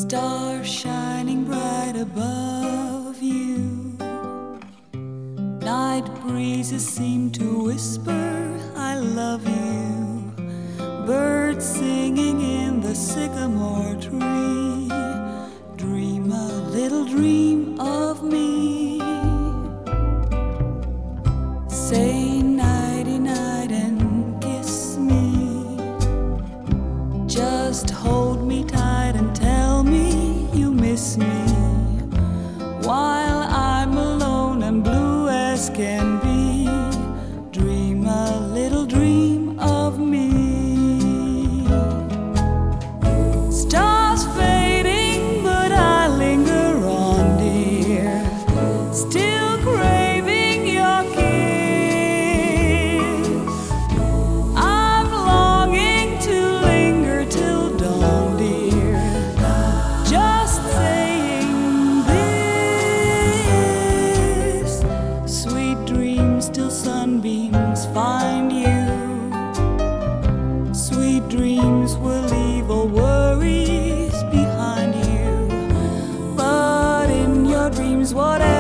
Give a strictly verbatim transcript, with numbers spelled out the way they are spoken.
Star shining bright above you. Night breezes seem to whisper, I love you. Birds singing in the sycamore tree. Dream a little dream of me. Say nighty night and kiss me. Just hold me tight and tell me you miss me, while I'm alone and blue as can be. Dream a little dream of me. Stars fading, but I linger on, dear, still craving your kiss. I'm longing to linger till dawn, dear, just saying this. Sweet dreams till sunbeams find you. Sweet dreams will leave all worries behind you. But in your dreams, whatever